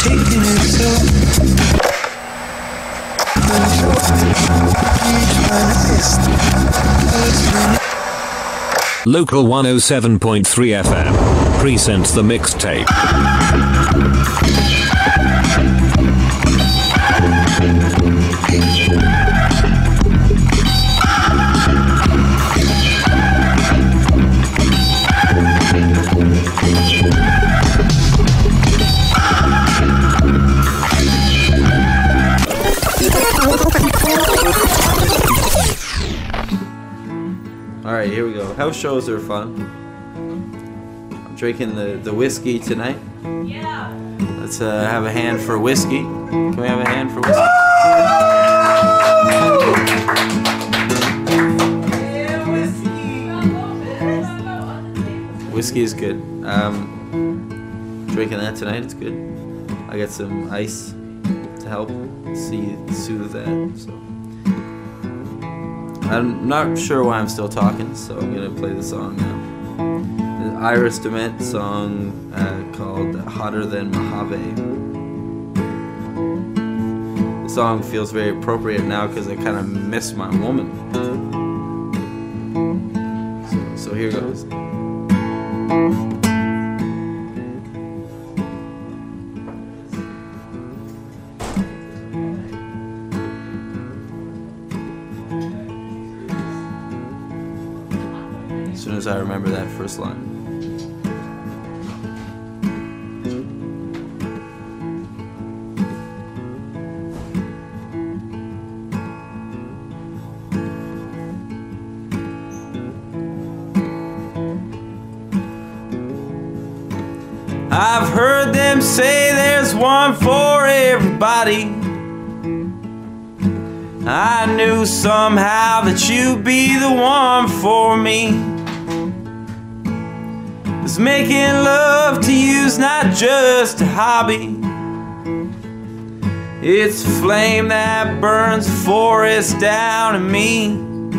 taking it slow. Local 107.3 FM presents the mixtape. Alright, here we go. House shows are fun. I'm drinking the whiskey tonight. Yeah. Let's have a hand for whiskey. Can we have a hand for whiskey? Yeah, whiskey. Whiskey is good. Drinking that tonight, it's good. I got some ice to help soothe that. So I'm not sure why I'm still talking, so I'm gonna play the song now. The Iris DeMent song called Hotter Than Mojave. The song feels very appropriate now because I kind of miss my woman. So here goes. As soon as I remember that first line. I've heard them say there's one for everybody. I knew somehow that you'd be the one for me. 'Cause making love to you's not just a hobby. It's a flame that burns the forest down in me.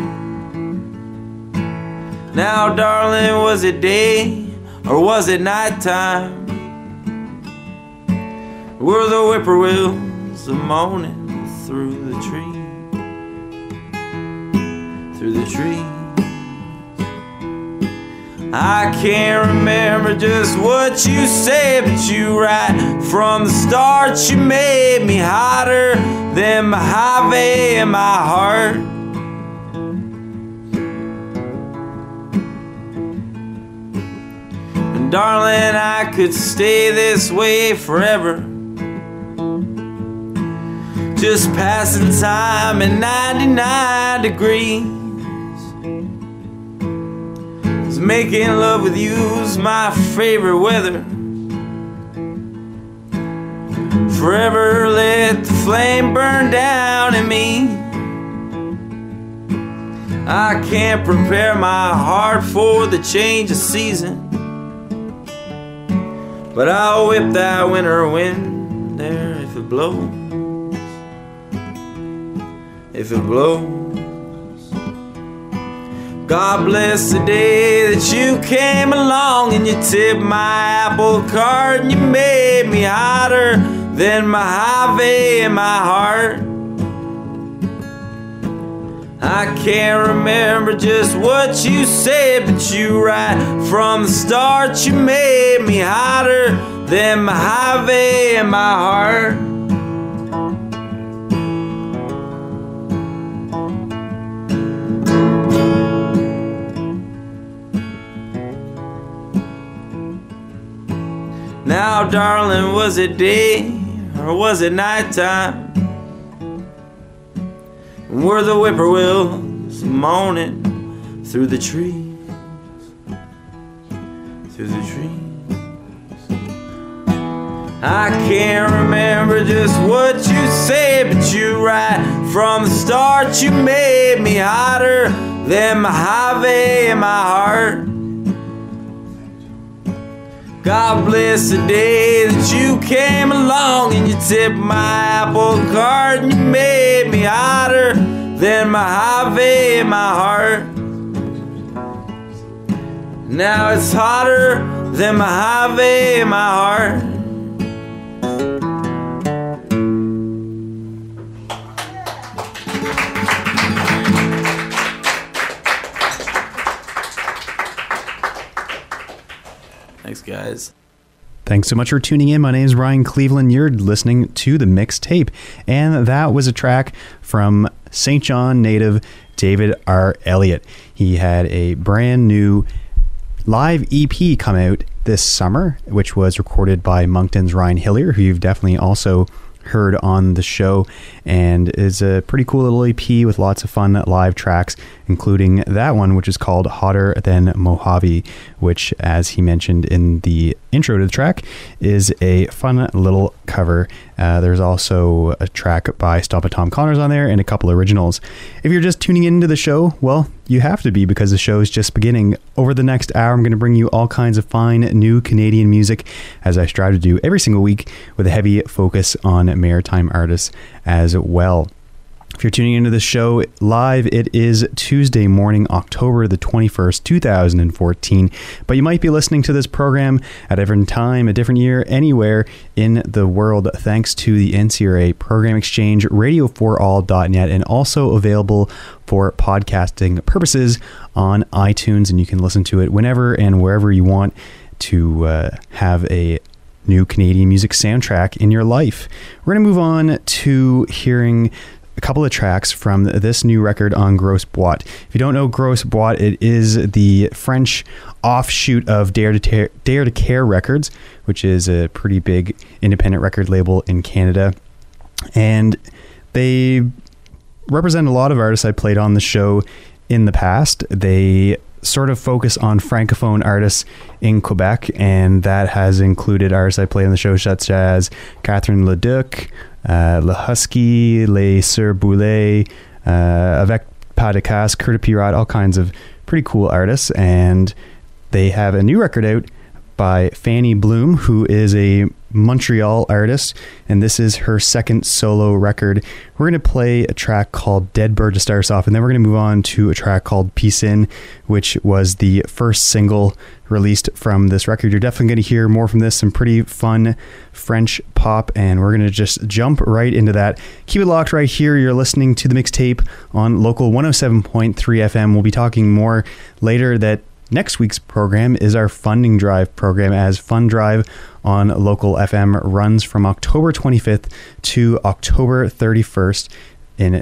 Now, darling, was it day or was it nighttime? Were the whippoorwills moaning through the tree? Through the tree. I can't remember just what you said, but you right from the start you made me hotter than Mojave in my heart. And darling, I could stay this way forever, just passing time at 99 degrees. Making love with you's my favorite weather. Forever let the flame burn down in me. I can't prepare my heart for the change of season, but I'll whip that winter wind there if it blows. If it blows. God bless the day that you came along and you tipped my apple cart and you made me hotter than Mojave in my heart. I can't remember just what you said, but you right from the start you made me hotter than Mojave in my heart. Now, darling, was it day or was it nighttime? Were the whippoorwills moaning through the trees? Through the trees. I can't remember just what you said, but you right from the start you made me hotter than Mojave in my heart. God bless the day that you came along and you tipped my apple cart and you made me hotter than Mojave in my heart. Now it's hotter than Mojave in my heart. guys. Thanks so much for tuning in. My name is Ryan Cleveland. You're listening to The Mixtape. And that was a track from St. John native David R. Elliott. He had a brand new live EP come out this summer, which was recorded by Moncton's Ryan Hillier, who you've definitely also heard on the show, and is a pretty cool little EP with lots of fun live tracks, including that one, which is called Hotter Than Mojave, which, as he mentioned in the intro to the track, is a fun little cover. There's also a track by Stompa Tom Connors on there and a couple originals. If you're just tuning into the show, well, you have to be, because the show is just beginning. Over the next hour, I'm going to bring you all kinds of fine new Canadian music, as I strive to do every single week, with a heavy focus on maritime artists as well. If you're tuning into the show live, it is Tuesday morning, October the 21st, 2014. But you might be listening to this program at a different time, a different year, anywhere in the world, thanks to the NCRA Program Exchange, radio4all.net, and also available for podcasting purposes on iTunes. And you can listen to it whenever and wherever you want to have a new Canadian music soundtrack in your life. We're going to move on to hearing a couple of tracks from this new record on Grosse Boîte. If you don't know Grosse Boîte, it is the French offshoot of Dare to Care Records, which is a pretty big independent record label in Canada. And they represent a lot of artists I played on the show in the past. They sort of focus on francophone artists in Quebec, and that has included artists I played on the show such as Catherine Leduc, Le Husky, Les Sœurs Boulay, Avec Pas de Casse, Kurt Pirate, all kinds of pretty cool artists. And they have a new record out by Fanny Bloom, who is a Montreal artist, and this is her second solo record. We're going to play a track called Dead Bird to start us off, and then we're going to move on to a track called Piscine, which was the first single released from this record. You're definitely going to hear more from this, some pretty fun French pop, and we're going to just jump right into that. Keep it locked right here. You're listening to The Mixtape on local 107.3 FM. We'll be talking more later that next week's program is our funding drive program, as Fund Drive on local FM runs from October 25th to October 31st in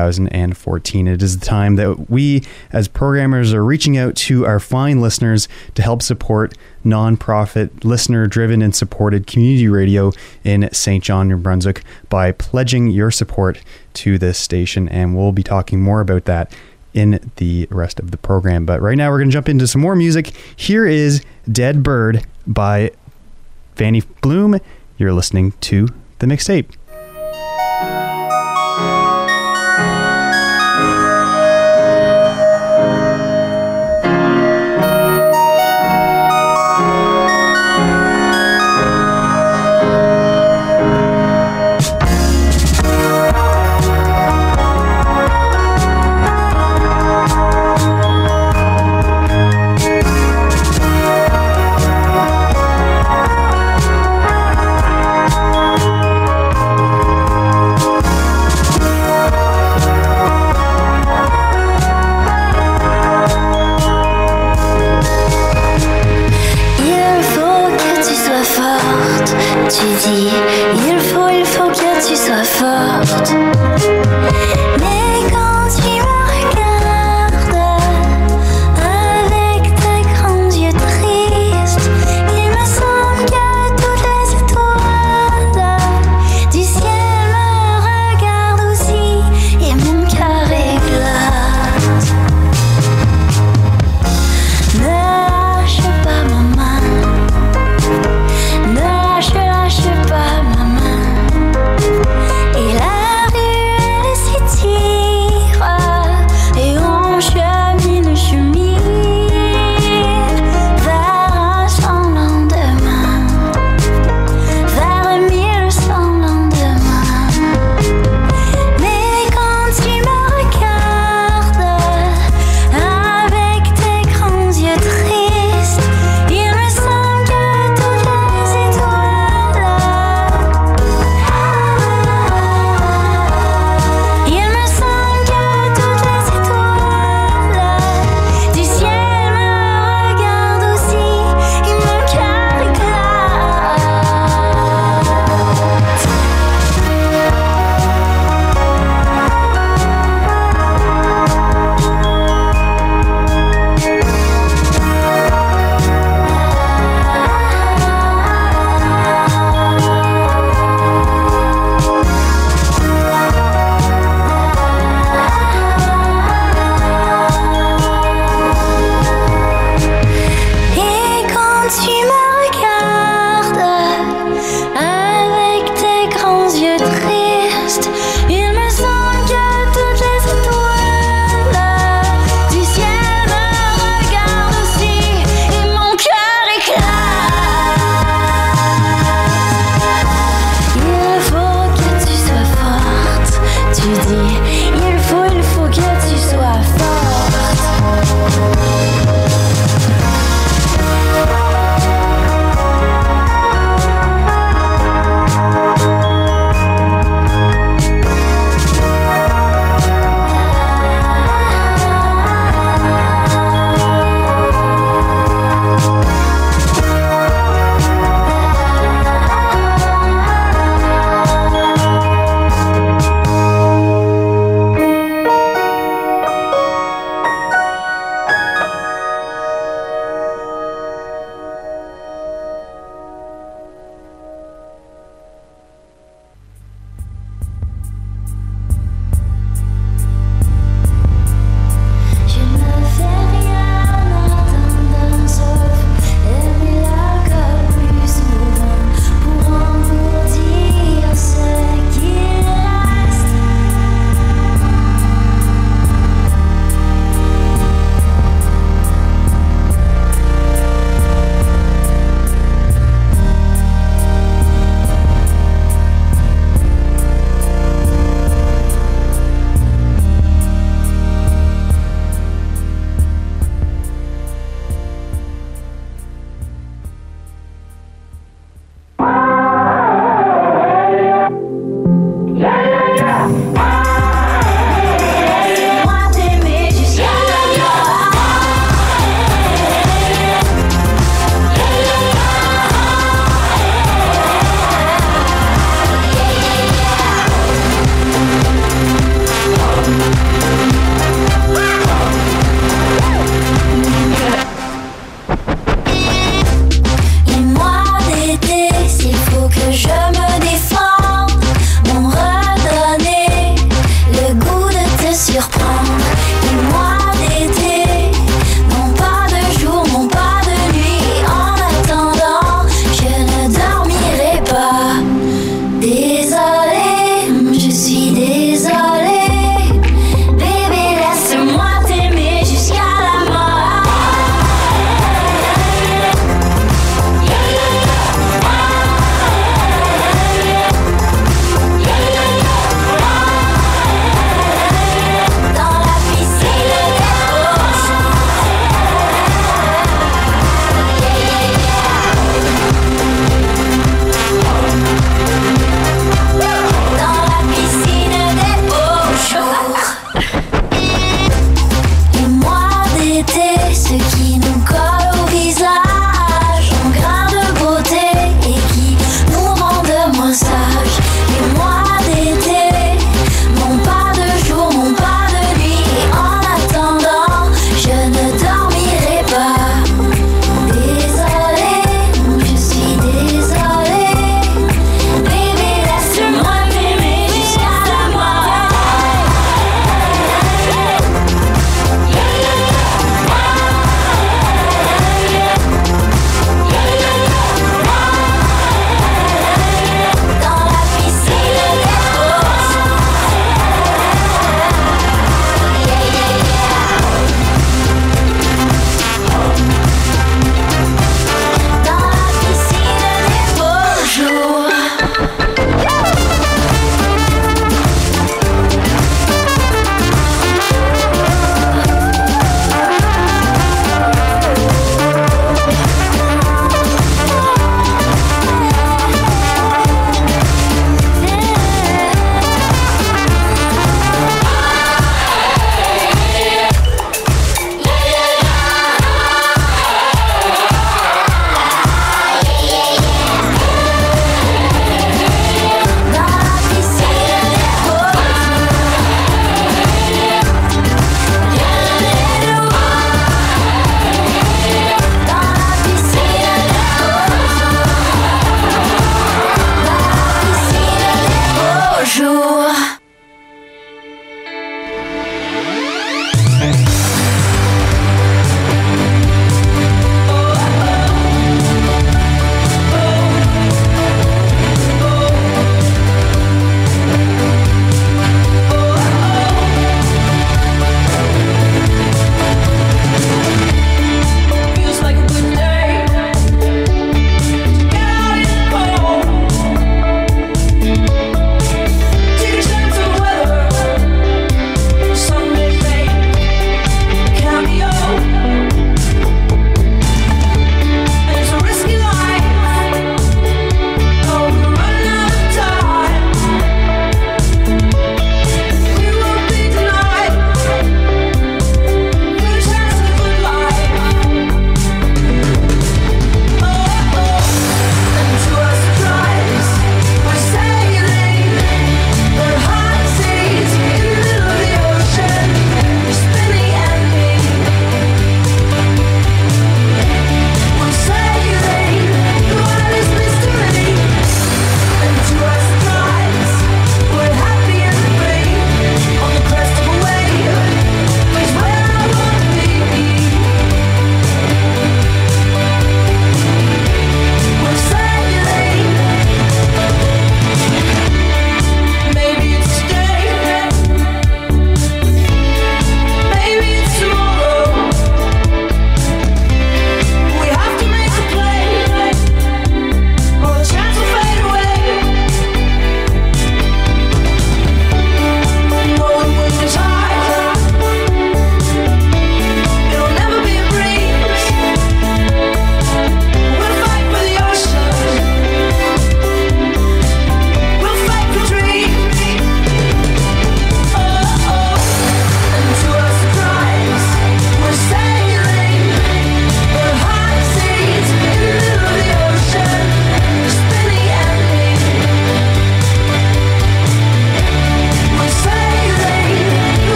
2014. It is the time that we as programmers are reaching out to our fine listeners to help support non-profit, listener-driven and supported community radio in St. John, New Brunswick by pledging your support to this station, and we'll be talking more about that in the rest of the program. But right now we're going to jump into some more music. Here is Dead Bird by Fanny Bloom. You're listening to The Mixtape. Et la rue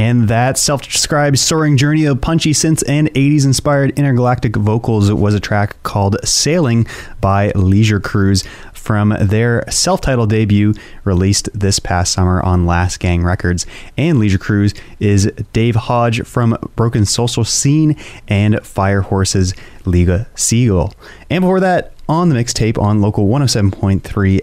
And that self-described soaring journey of punchy synths and 80s-inspired intergalactic vocals was a track called Sailing by Leisure Cruise from their self-titled debut released this past summer on Last Gang Records. And Leisure Cruise is Dave Hodge from Broken Social Scene and Fire Horse's Liga Seagull. And before that, on the mixtape on Local 107.3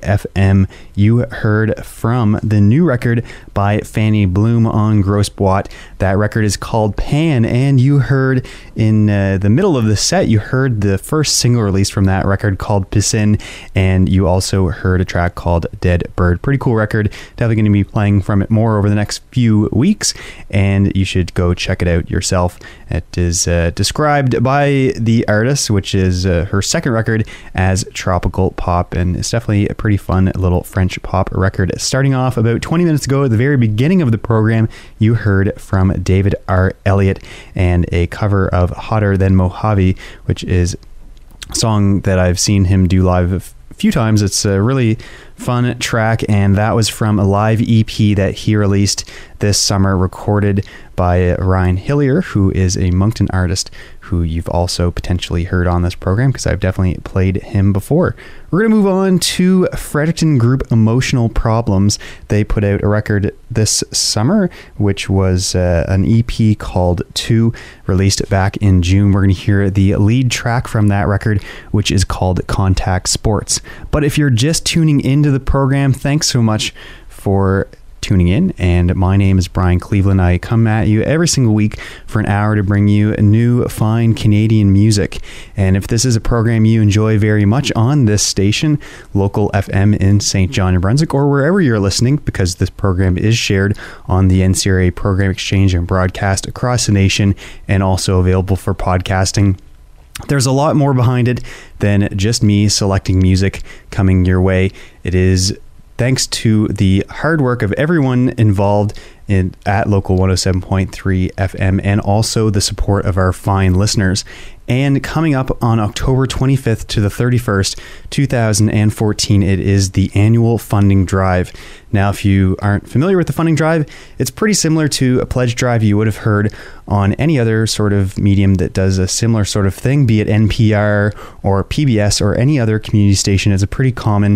FM, you heard from the new record by Fanny Bloom on Gross Boîte. That record is called Pan, and you heard in the middle of the set, you heard the first single release from that record called Piscine, and you also heard a track called Dead Bird. Pretty cool record. Definitely going to be playing from it more over the next few weeks, and you should go check it out yourself. It is described by the artist, which is her second record, as tropical pop, and it's definitely a pretty fun little French pop record. Starting off about 20 minutes ago at the very beginning of the program, you heard from David R. Elliott and a cover of Hotter Than Mojave, which is a song that I've seen him do live a few times. It's a really fun track, and that was from a live EP that he released this summer, recorded by Ryan Hillier, who is a Moncton artist who you've also potentially heard on this program, because I've definitely played him before. We're going to move on to Fredericton group Emotional Problems. They put out a record this summer, which was an EP called 2, released back in June. We're going to hear the lead track from that record, which is called Contact Sports. But if you're just tuning into the program, thanks so much for tuning in, and my name is Brian Cleveland. I come at you every single week for an hour to bring you new fine Canadian music. And if this is a program you enjoy very much on this station, Local FM in St. John, New Brunswick, or wherever you're listening, because this program is shared on the NCRA Program Exchange and broadcast across the nation, and also available for podcasting, there's a lot more behind it than just me selecting music coming your way. It is thanks to the hard work of everyone involved at Local 107.3 FM, and also the support of our fine listeners. And coming up on October 25th to the 31st, 2014, it is the annual funding drive. Now, if you aren't familiar with the funding drive, it's pretty similar to a pledge drive you would have heard on any other sort of medium that does a similar sort of thing, be it NPR or PBS or any other community station. It's a pretty common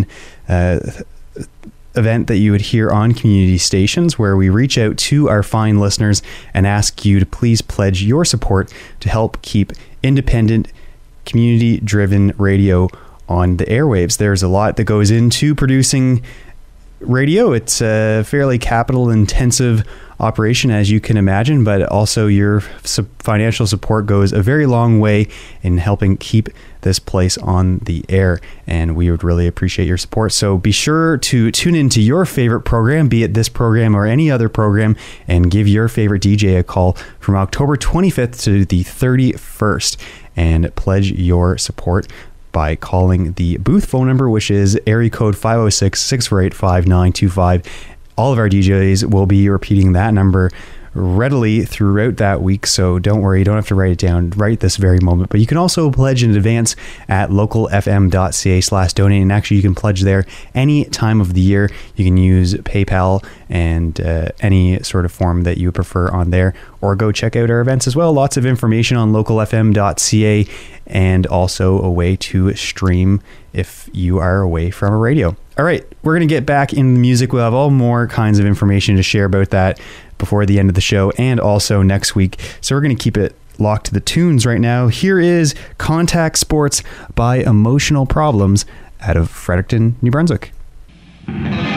event that you would hear on community stations, where we reach out to our fine listeners and ask you to please pledge your support to help keep independent, community-driven radio on the airwaves. There's a lot that goes into producing radio. It's a fairly capital-intensive operation, as you can imagine, but also your financial support goes a very long way in helping keep this place on the air, and we would really appreciate your support. So be sure to tune into your favorite program, be it this program or any other program, and give your favorite DJ a call from October 25th to the 31st and pledge your support by calling the booth phone number, which is area code 506-648-5925. All of our DJs will be repeating that number readily throughout that week, so don't worry, you don't have to write it down right this very moment. But you can also pledge in advance at localfm.ca/donate, and actually you can pledge there any time of the year. You can use PayPal and any sort of form that you prefer on there, or go check out our events as well. Lots of information on localfm.ca, and also a way to stream if you are away from a radio. All right, we're going to get back in the music. We'll have all more kinds of information to share about that before the end of the show, and also next week. So we're going to keep it locked to the tunes right now. Here is Contact Sports by Emotional Problems out of Fredericton, New Brunswick. I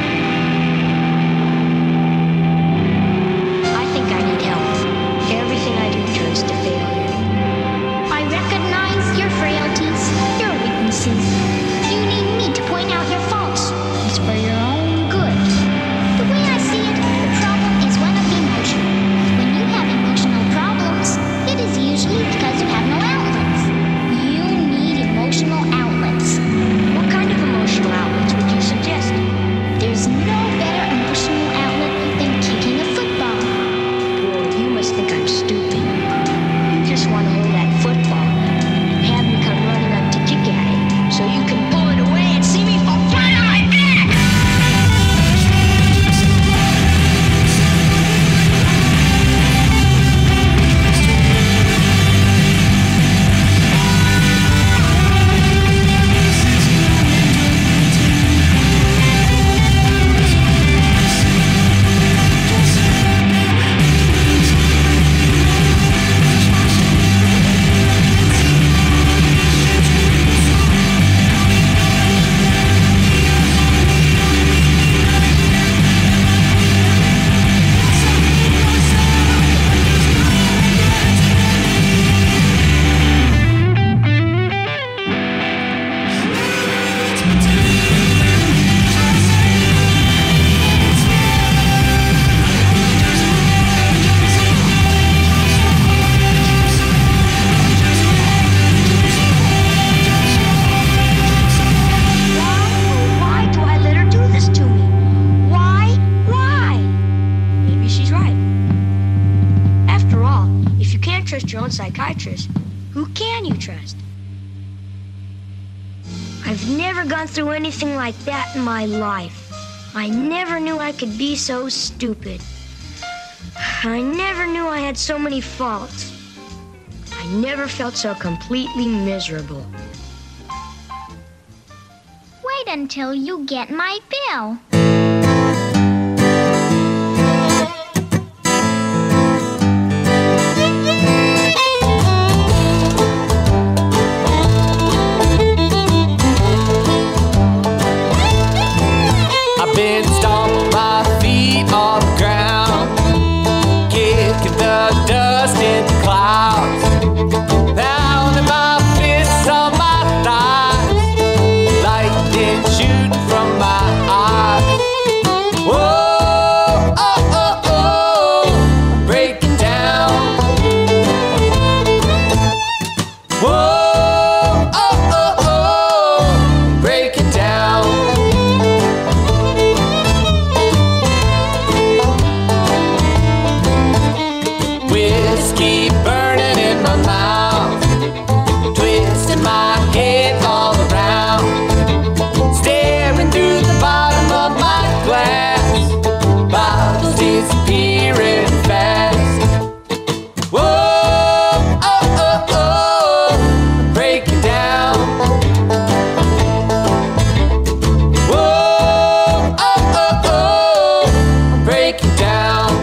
think I need help. Everything I do turns to failure. I recognize your frailties, your weaknesses. You need me to point out your faults. It's for your own good. The way I see it, the problem is one of emotion. When you have emotional problems, it is usually because you have no outlets. You need emotional outlets. What kind of emotional outlets would you suggest? own psychiatrist. Who can you trust? I've never gone through anything like that in my life. I never knew I could be so stupid. I never knew I had so many faults. I never felt so completely miserable. Wait until you get my bill. I've been stomping my feet on the ground, kicking the dust in the clouds, pounding my fists on my thighs, lightning shooting from my eyes. Whoa, oh, oh, oh, I'm breaking down. Whoa, oh, oh, oh, I'm breaking down. Whiskey burning in my mouth, twisting my head all around, staring through the bottom of my glass, bottles disappearing fast. Whoa, oh, oh, oh, I'm breaking down. Whoa, oh, oh, oh, I'm breaking down.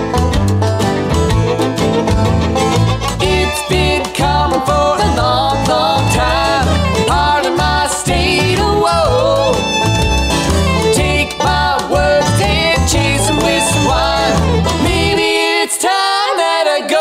It's been coming for a long, long time. Part of my state of woe. Take my words and chase them with some wine. Maybe it's time that I go.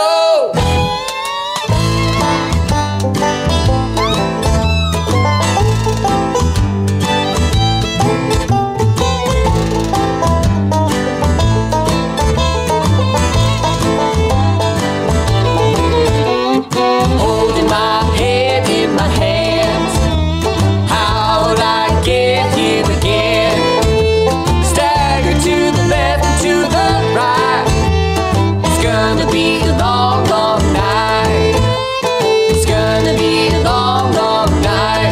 Holding my head in my hands. How'd I get here again? Stagger to the left and to the right. It's gonna be a long, long night. It's gonna be a long, long night.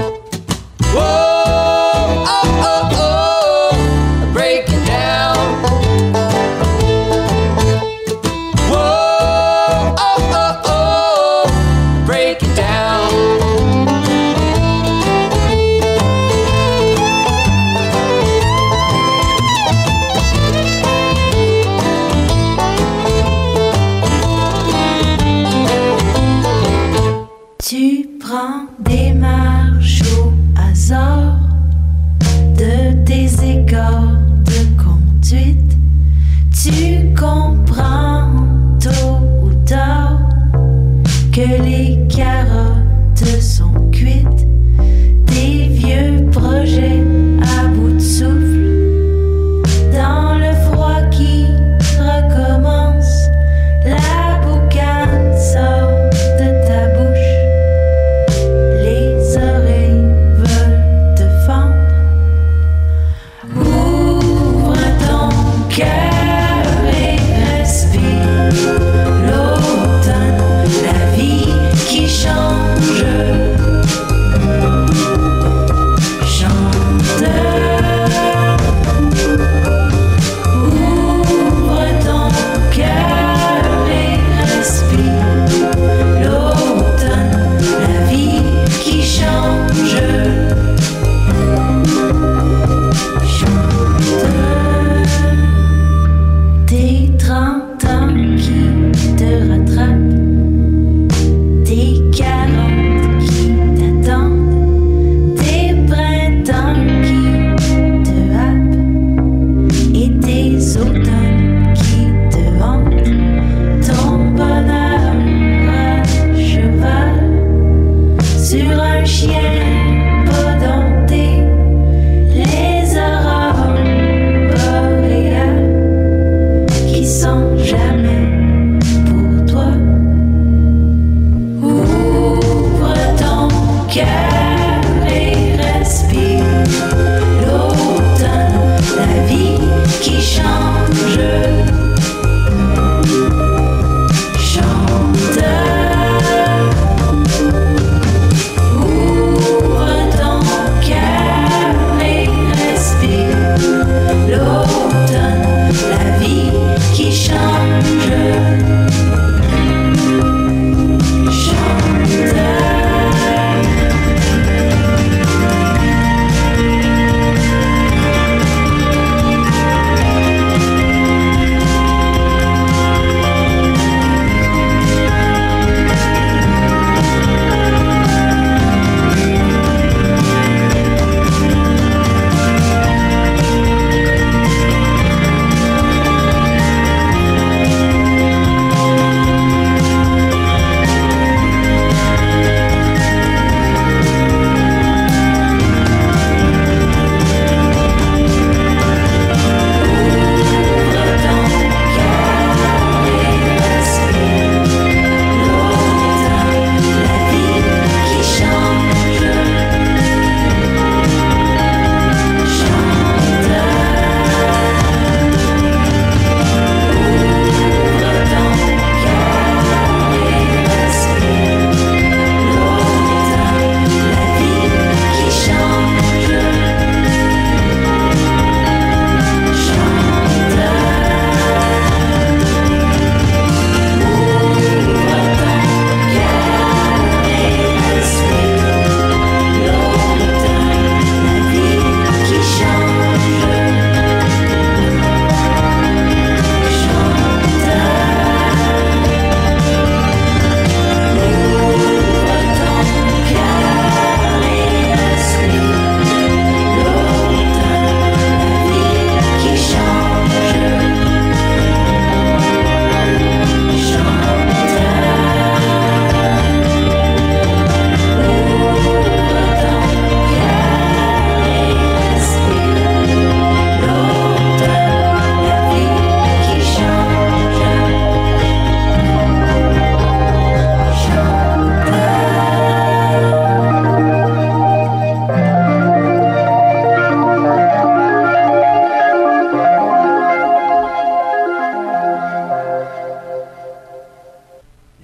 Whoa, oh, oh, oh, I'm breaking down. Whoa, oh, oh, oh, I'm breaking down. Tu prends des marches au hasard de tes écarts de conduite. Tu comprends tôt ou tard que les carottes sont cuites. Des vieux projets à bout de souffle dans le froid qui recommence. La boucane sort de ta bouche. Les oreilles veulent te fendre. Ouvre ton cœur et respire l'automne. La vie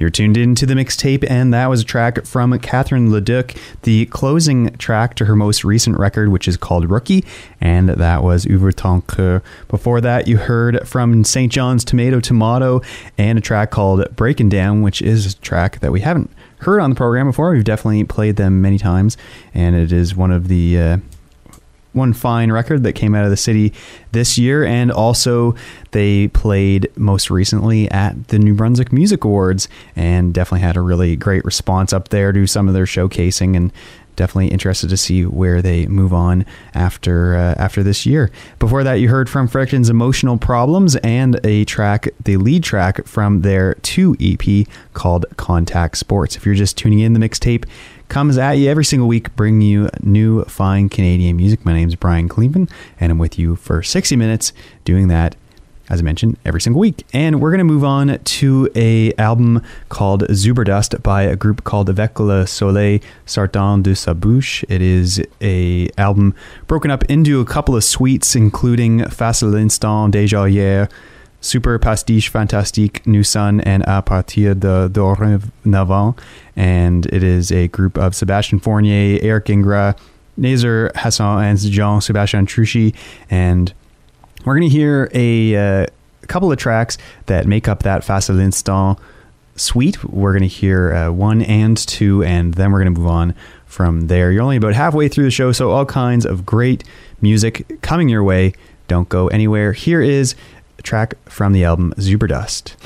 You're tuned into the mixtape, and that was a track from Catherine Leduc, the closing track to her most recent record, which is called Rookie, and that was Ouvre ton cœur. Before that, you heard from St. John's Tomato, and a track called Breaking Down, which is a track that we haven't heard on the program before. We've definitely played them many times, and it is one of the one fine record that came out of the city this year. And also they played most recently at the New Brunswick Music Awards and definitely had a really great response up there to some of their showcasing, and definitely interested to see where they move on after this year. Before that, you heard from Friction's Emotional Problems and a track, the lead track from their 2 EP called Contact Sports. If you're just tuning in, the mixtape comes at you every single week, bringing you new fine Canadian music. My name's Brian Cleveland, and I'm with you for 60 minutes doing that, as I mentioned, every single week. And we're going to move on to a album called Zuberdust by a group called Avec le Soleil Sortant de sa Bouche. It is a album broken up into a couple of suites, including Face à l'instant, Déjà hier, Super Pastiche Fantastique, New Sun, and À partir de dorénavant. And it is a group of Sebastian Fournier, Eric Ingra, Nazer Hassan, and Jean-Sébastien Truchy. And we're going to hear a couple of tracks that make up that Face à l'instant suite. We're going to hear 1 and 2, and then we're going to move on from there. You're only about halfway through the show, so all kinds of great music coming your way. Don't go anywhere. Here is a track from the album Zuberdust.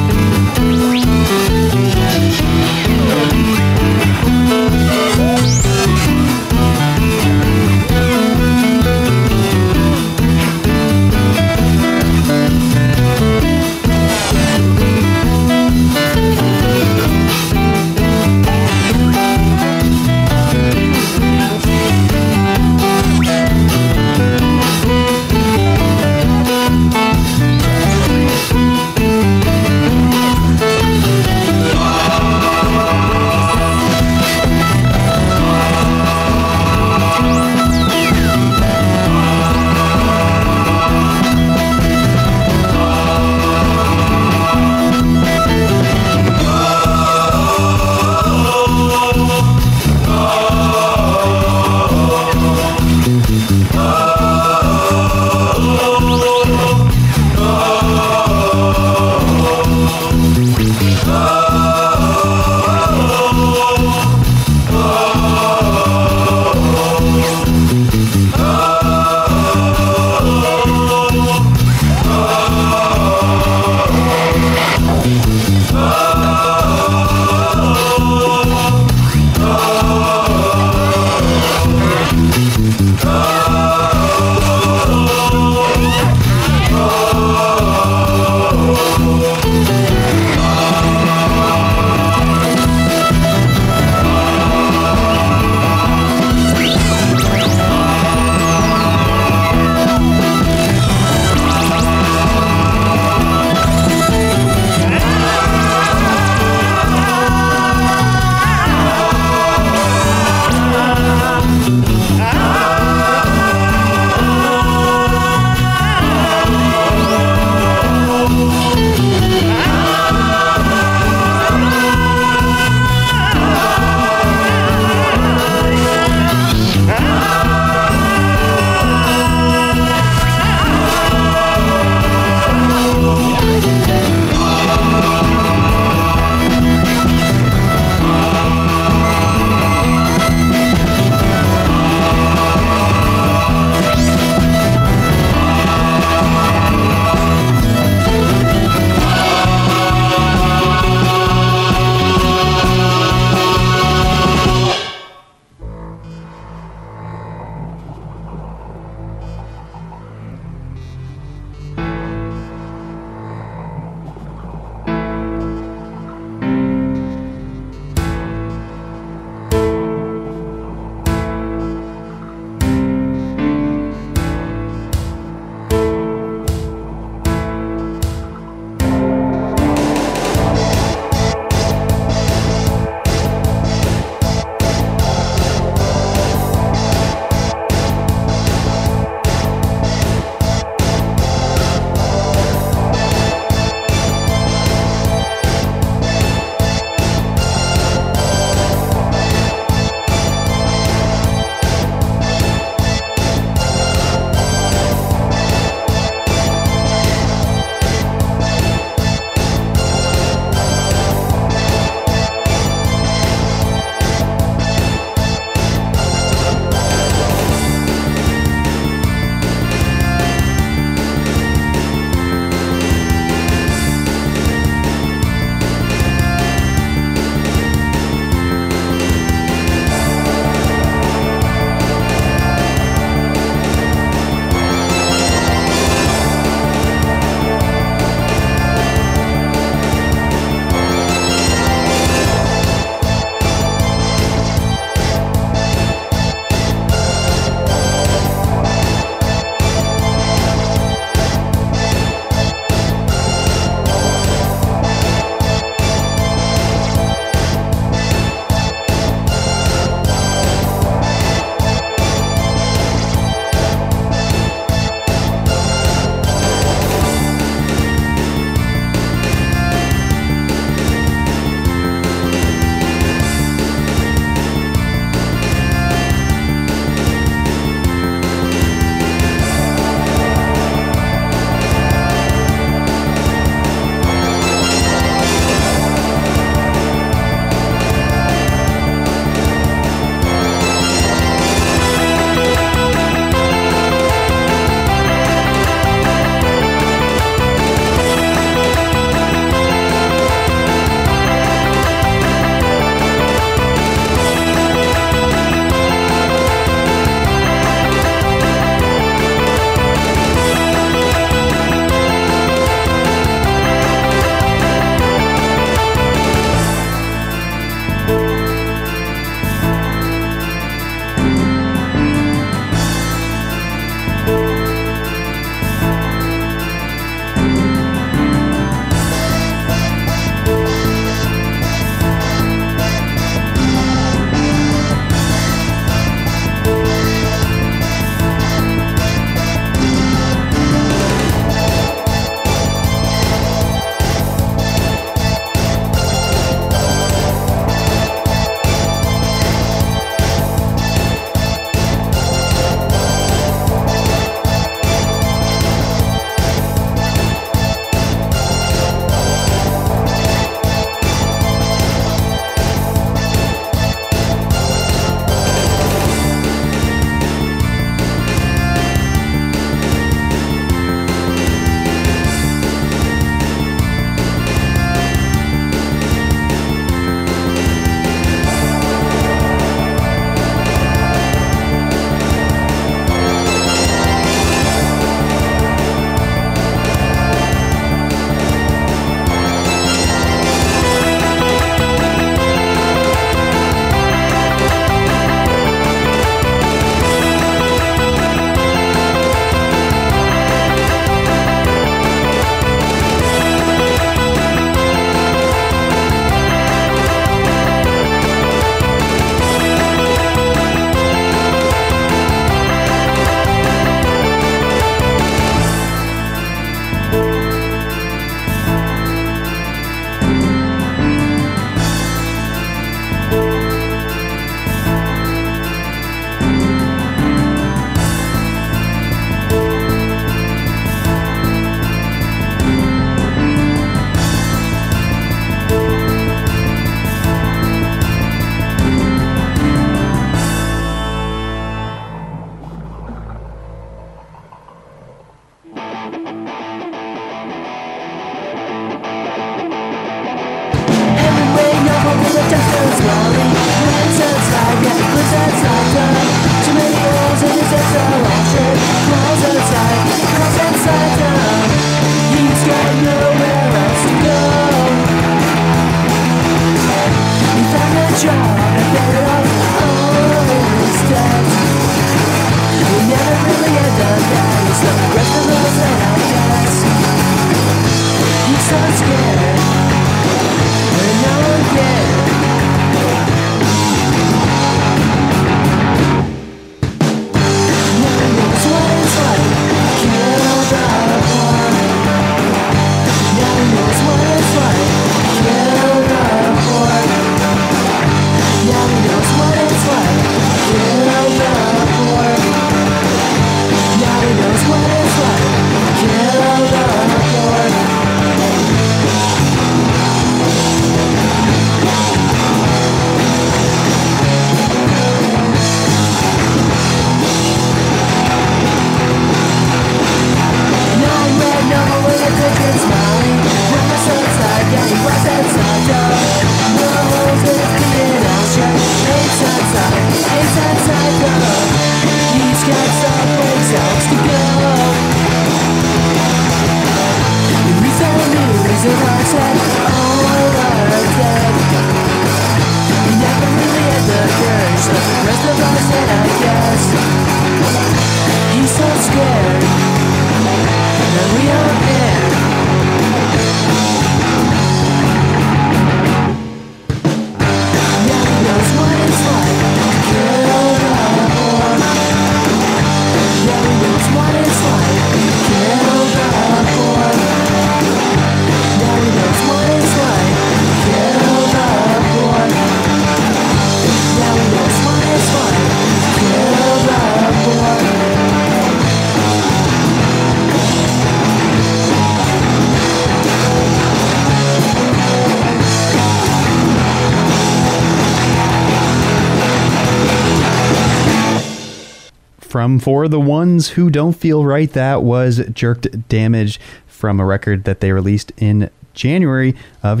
From For the Ones Who Don't Feel Right, that was Jerked Damage from a record that they released in January of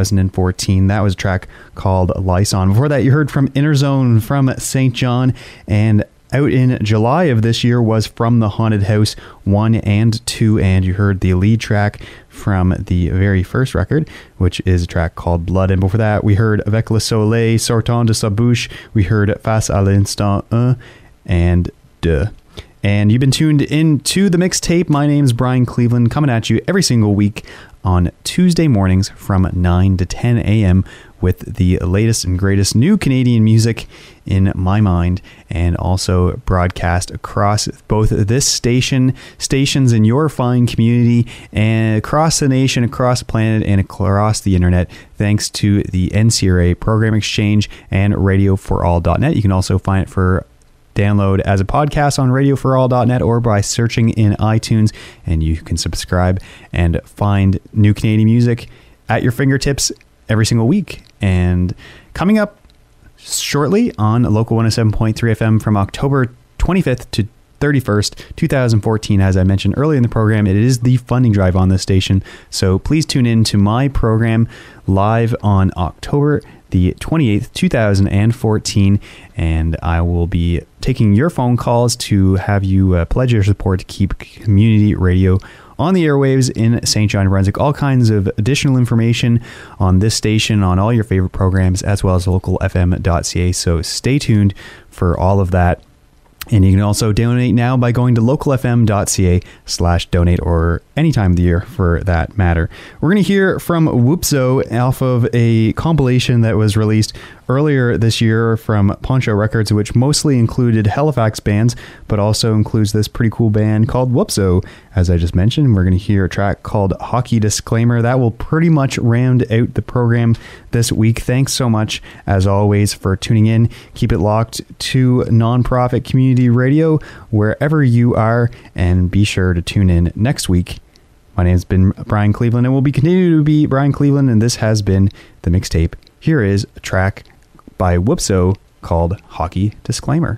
2014. That was a track called Lyson. Before that, you heard from Inner Zone from St. John, and out in July of this year was From the Haunted House 1 and 2, and you heard the lead track from the very first record, which is a track called Blood. And before that, we heard Avec le Soleil, Sortant de sa bouche, we heard Face à l'instant 1, and Deux. And you've been tuned into the mixtape. My name's Brian Cleveland, coming at you every single week on Tuesday mornings from 9 to 10 a.m. with the latest and greatest new Canadian music in my mind, and also broadcast across both this stations in your fine community, and across the nation, across the planet, and across the internet, thanks to the NCRA Program Exchange and radioforall.net. You can also find it for download as a podcast on radioforall.net or by searching in iTunes, and you can subscribe and find new Canadian music at your fingertips every single week. And coming up shortly on Local 107.3 FM from October 25th to 31st, 2014, as I mentioned earlier in the program, it is the funding drive on this station. So please tune in to my program live on October the 28th, 2014, and I will be taking your phone calls to have you pledge your support to keep community radio on the airwaves in St. John, New Brunswick. All kinds of additional information on this station, on all your favorite programs, as well as localfm.ca. So stay tuned for all of that. And you can also donate now by going to localfm.ca/donate, or any time of the year for that matter. We're going to hear from Whoopzo off of a compilation that was released earlier this year from Poncho Records, which mostly included Halifax bands, but also includes this pretty cool band called Whoopzo. As I just mentioned, we're going to hear a track called Hockey Disclaimer. That will pretty much round out the program this week. Thanks so much, as always, for tuning in. Keep it locked to Nonprofit Community Radio wherever you are, and be sure to tune in next week. My name's been Brian Cleveland, and will be continuing to be Brian Cleveland, and this has been the mixtape. Here is a track by Whoopzo called Hockey Disclaimer.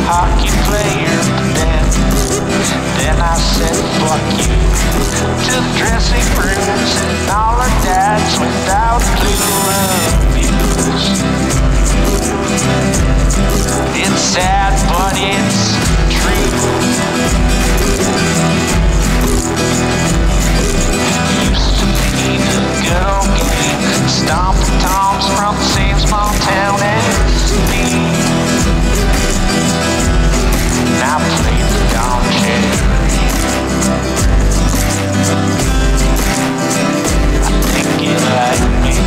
hockey player then. Then I said fuck you to the dressing rooms and all our dads without blue reviews. It's sad but it's true. Used to be the good old game, stomping toms from the same small town as me. Now play the Don Cherry. I think you like me.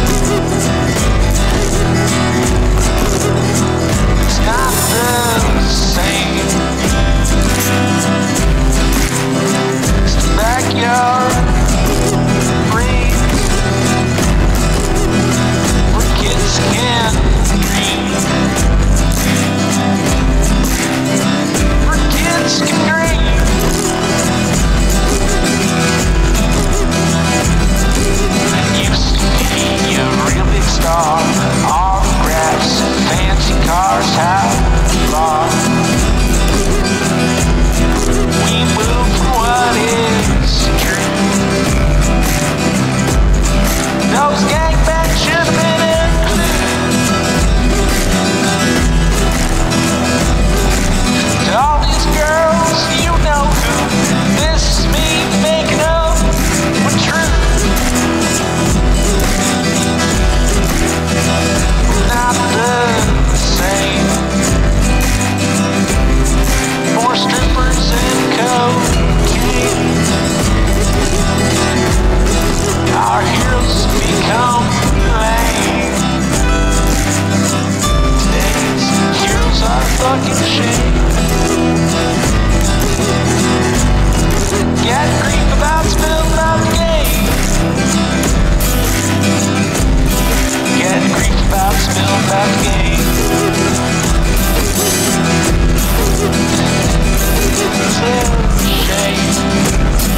It's not the same. It's the backyard breeze where kids can dream. Where kids can dream. It used to be a real big star. Autographs, fancy cars, how far we moved from what is true. Those gangbangs should have been included. To all these girls, you know who. This is me making up for truth. Not the same. More strippers and cocaine. Our heroes become lame. Today's heroes are fucking shame. Get grief about spilling out the game. Get grief about spilling out the game. It's a shame.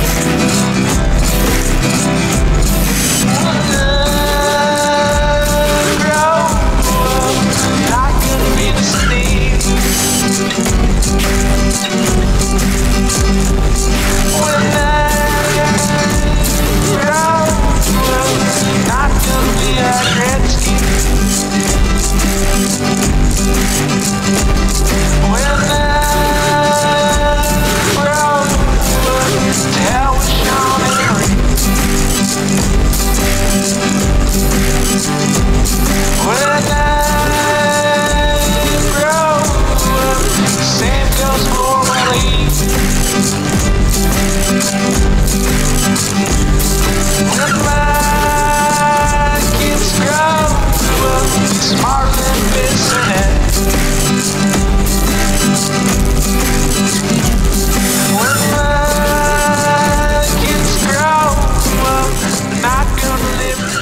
Not gonna be the Steve. When I grow up, not gonna be a Gretzky. When I grow up, to hell with Sean Henry. When I grow up, same goes for Willie. When my kids grow up, smart than Bissonnette. When my kids grow up, they're not gonna live.